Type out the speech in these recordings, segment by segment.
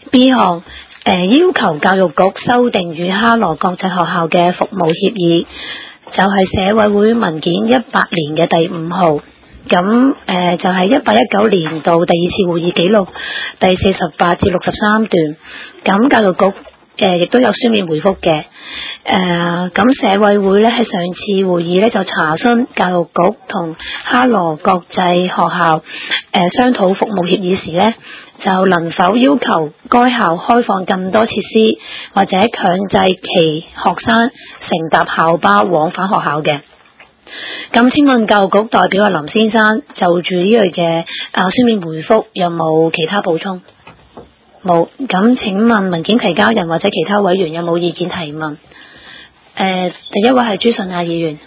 B 項要求教育局修訂與哈羅國際學校嘅服務協議，就係社委會文件18年嘅第5號。咁就係18-19年度第2次會議記錄第48至63段。咁教育局亦都有書面回覆嘅。咁社委會咧喺上次會議咧就查詢教育局同哈羅國際學校商討服務協議時咧，就能否要求該校開放更多設施，或者強制其學生乘搭校巴往返學校嘅。咁請問教育局代表林先生就住呢類嘅書面回覆有冇其他補充？冇。咁請問文件提交人或者其他委員有冇意見提問？第一位係朱順亞議員。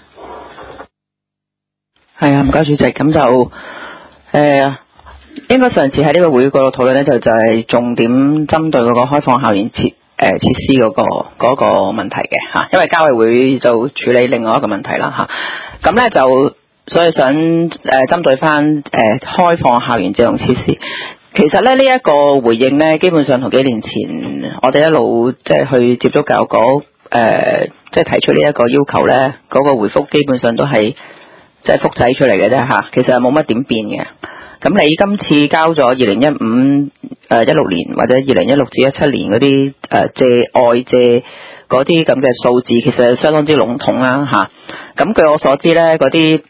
係啊，唔該主席。咁就應該上次喺呢個會議嗰度討論咧，就係重點針對嗰個開放校園設施嗰個問題嘅嚇，因為交委會就處理另外一個問題啦嚇。咁咧就所以想針對翻開放校園智能設施。其實咧呢一個回應咧，基本上同幾年前我哋一路即係去接觸教育局即係提出呢一個要求咧，嗰個回覆基本上都係即係複製出嚟嘅啫嚇。其實冇乜點變嘅。咁你今次交咗2015、16年或者2016至17年嗰啲外借嗰啲咁嘅數字，其實相當之籠統啦嚇。咁據我所知咧，嗰啲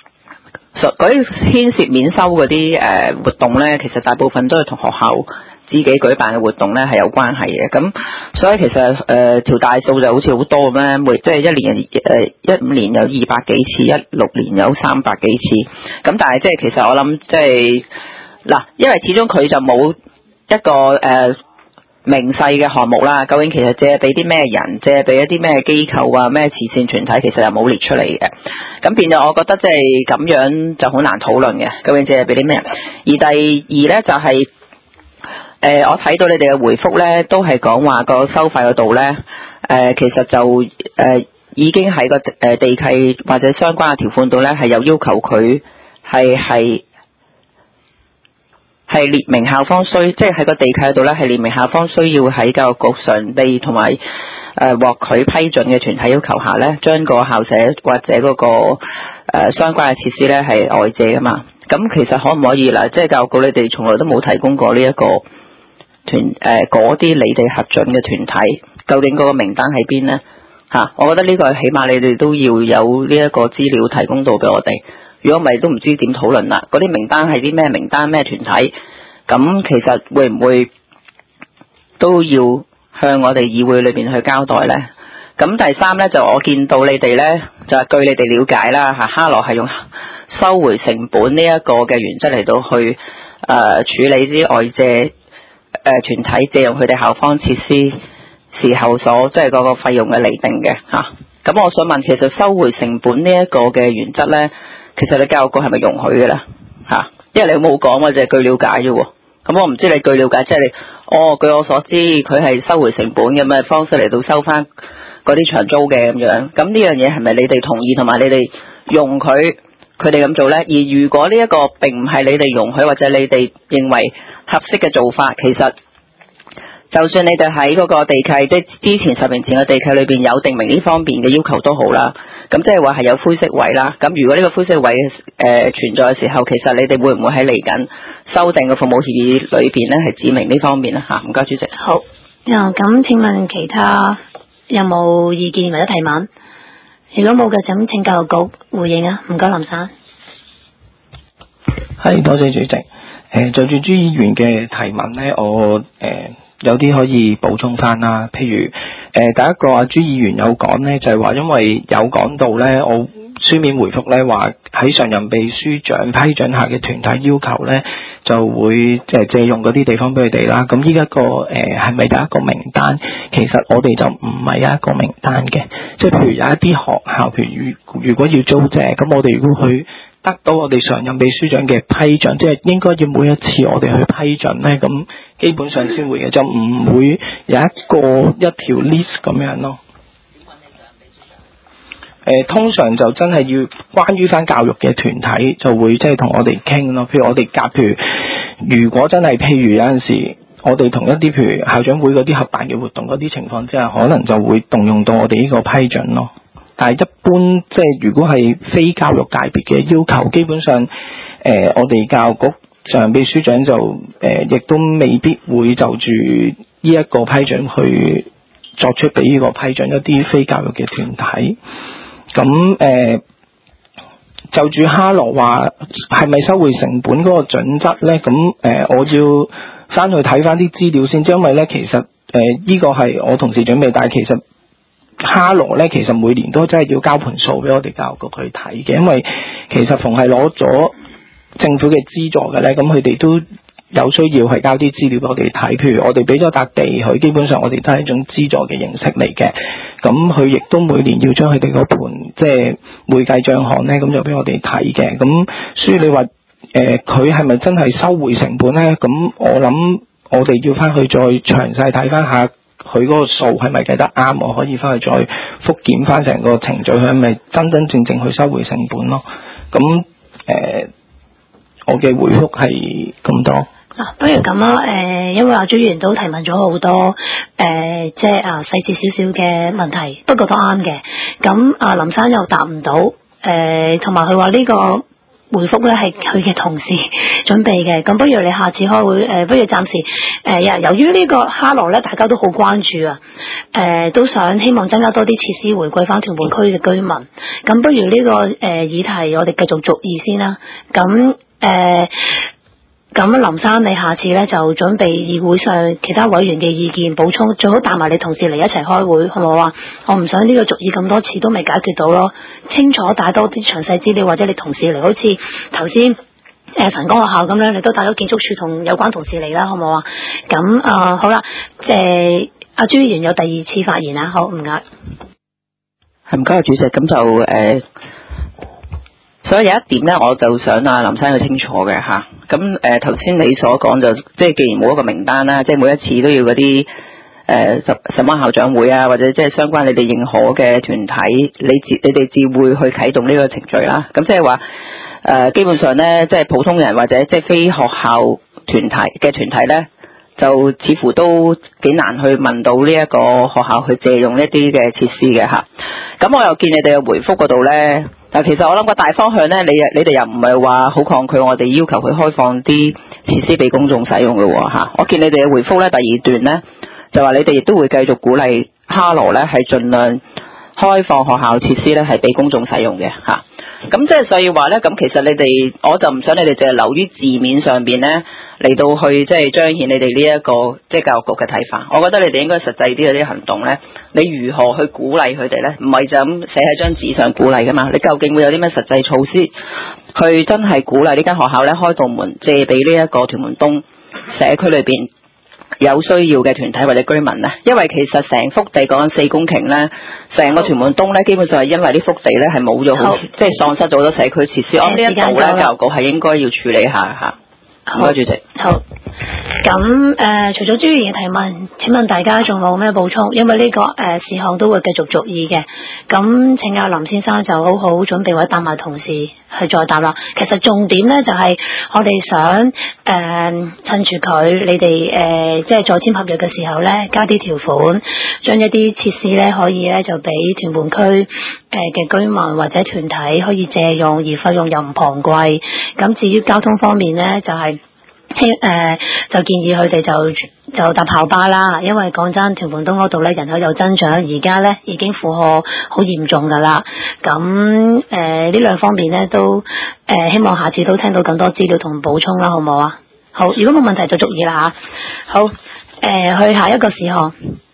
牽涉免收嗰啲活動咧，其實大部分都係同學校自己舉辦嘅活動咧係有關係嘅。咁所以其實條大數就好似好多咁樣，即係一年15年有200幾次，16年有300幾次。咁但係即係其實我諗即係嗱，因為始終佢就冇一個明細嘅項目啦，究竟其實借俾啲咩人，借俾一啲咩機構啊，咩慈善團體，其實又冇列出嚟嘅。咁變咗我覺得即係咁樣就好難討論嘅，究竟借俾啲咩人。而第二咧就係我睇到你哋嘅回覆咧，都係講話個收費嗰度咧，其實就已經喺個地契或者相關嘅條款度咧係有要求佢係列明校方即係喺個地契度咧係列明校方需要喺教育局場地同埋獲佢批准嘅團體要求下咧，將個校舍或者嗰個相關嘅設施咧係外借噶嘛。咁其實可唔可以啦？即係教育局你哋從來都冇提供過呢一個嗰啲你哋核准嘅團體，究竟嗰個名單喺邊咧？嚇，我覺得呢個起碼你哋都要有呢一個資料提供到俾我哋。如果唔係都唔知點討論啦。嗰啲名單係啲咩名單咩團體？咁其實會唔會都要向我哋議會裏邊去交代呢？咁第三呢，就我見到你哋呢，就係據你哋了解啦嚇，哈羅係用收回成本呢一個嘅原則嚟到去處理啲外借團體借用佢哋校方設施時候所即係嗰個費用嘅釐定嘅嚇。咁我想問，其實收回成本呢一個嘅原則呢，其實你教育局係咪容許嘅咧嚇？因為你冇講喎，就係據了解啫喎。咁我唔知你據了解，即係你據我所知，佢係收回成本咁嘅方式嚟到收翻嗰啲長租嘅咁樣。咁呢樣嘢係咪你哋同意同埋你哋容許佢哋咁做咧？而如果呢一個並唔係你哋容許或者你哋認為合適嘅做法，其實就算你哋喺嗰個地契，即係之前10年前嘅地契裏邊有定明呢方面嘅要求都好啦，咁即係話係有灰色位啦。咁如果呢個灰色位存在嘅時候，其實你哋會唔會喺嚟緊修訂嘅服務協議裏邊咧係指明呢方面咧嚇？唔該主席。 好，咁請問其他有冇意見或者提問？如果冇嘅，就請教育局回應啊。唔該，林生。 係，多謝主席。就住朱議員嘅提問咧，我有啲可以補充翻啦。譬如第一個朱議員有講咧，就係話因為有講到咧，我書面回覆咧話喺上任秘書長批准下嘅團體要求咧，就會借用嗰啲地方俾佢哋啦。咁依家個係咪有一個名單？其實我哋就唔係有一個名單嘅，即係譬如有一啲學校，譬如果要租借，咁我哋如果去得到我哋上任秘書長嘅批准，即係應該要每一次我哋去批准咧，咁基本上先會嘅，就唔會有一條 list 咁樣咯。通常就真係要關於翻教育嘅團體就會即係同我哋傾咯。譬如我哋夾，譬如果真係譬如有陣時我哋同一啲譬如校長會嗰啲合辦嘅活動嗰啲情況之下，可能就會動用到我哋呢個批准咯。但係一般即係如果係非教育界別嘅要求，基本上我哋教育局常秘書長就亦都未必會就住呢一個批准去作出俾呢個批准一啲非教育嘅團體。咁就住哈羅話係咪收回成本嗰個準則咧？咁我要翻去睇翻啲資料先，因為咧其實呢個係我同事準備，但係其實哈羅咧其實每年都真係要交盤數俾我哋教育局去睇嘅，因為其實逢係攞咗政府嘅資助嘅咧，咁佢哋都有需要係交啲資料俾我哋睇，譬如我哋俾咗笪地佢，基本上我哋都係一種資助嘅形式嚟嘅。咁佢亦都每年要將佢哋嗰盤即係會計帳項咧，咁就俾我哋睇嘅。咁所以你話佢係咪真係收回成本咧？咁我諗我哋要翻去再詳細睇翻下佢嗰個數係咪計得啱，我可以翻去再復檢翻成個程序，佢係咪真真正正去收回成本咯？咁我嘅回覆係咁多。 不如咁啦，因為阿朱議員都提問咗好多，即係細節少少嘅問題，不過都啱嘅。咁阿林生又答唔到，同埋佢話呢個回覆咧係佢嘅同事準備嘅。咁不如你下次開會，不如暫時，由於呢個哈羅咧，大家都好關注啊，都想希望增加多啲設施回饋翻屯門區嘅居民。咁不如呢個議題，我哋繼續續議先啦。咁林生，你下次咧就準備議會上其他委員嘅意見補充，最好帶埋你同事嚟一齊開會，好唔好啊？我唔想呢個續議咁多次都未解決到咯，清楚帶多啲詳細資料，或者你同事嚟，好似頭先晨光學校咁樣，你都帶咗建築署同有關同事嚟啦，好唔好啊？咁好啦，阿朱議員有第二次發言啊，好，唔該。 係唔該，主席，咁就所以有一點咧，我就想林生要清楚嘅嚇。咁頭先你所講就即係既然冇一個名單啦，即係每一次都要嗰啲什麼校長會啊，或者即係相關你哋認可嘅團體，你哋自會去啟動呢個程序啦。咁即係話基本上咧，即係普通人或者即係非學校團體咧，就似乎都幾難去問到呢一個學校去借用一啲嘅設施嘅嚇。咁我又見你哋嘅回覆嗰度咧。但其實我諗個大方向咧，你哋又唔係話好抗拒我哋要求佢開放啲設施俾公眾使用嘅喎嚇。我見你哋嘅回覆咧，第二段咧就話你哋亦都會繼續鼓勵哈羅咧係盡量開放學校設施咧係俾公眾使用嘅嚇。咁即係所以話咧，咁其實你哋我就唔想你哋淨係留於字面上邊咧嚟到去即係彰顯你哋呢一個即係教育局嘅睇法。我覺得你哋應該實際啲嘅啲行動咧，你如何去鼓勵佢哋咧？唔係就咁寫喺張紙上鼓勵噶嘛？你究竟會有啲咩實際措施去真係鼓勵呢間學校咧開道門借俾呢一個屯門東社區裏邊有需要嘅團體或者居民咧？因為其實成幅地講緊4公頃咧，成個屯門東咧基本上係因為呢幅地咧係冇咗好，即係喪失咗好多社區設施。我呢一度咧教育局係應該要處理下嚇。唔該，主席。好。 咁除咗朱議員嘅提問，請問大家仲有咩補充？因為呢個事項都會繼續續議嘅。咁請阿林先生就好好準備或者帶埋同事去再答啦。其實重點咧就係我哋想趁住佢，你哋即係再簽合約嘅時候咧，加啲條款，將一啲設施咧可以咧就俾屯門區嘅居民或者團體可以借用，而費用又唔昂貴。咁至於交通方面咧，就係就建議佢哋就搭校巴啦，因為講真，屯門東嗰度咧人口有增長，而家咧已經負荷好嚴重噶啦。咁呢兩方面咧都希望下次都聽到更多資料同補充啦，好唔好啊？好，如果冇問題就續議啦吓。好，去下一個事項。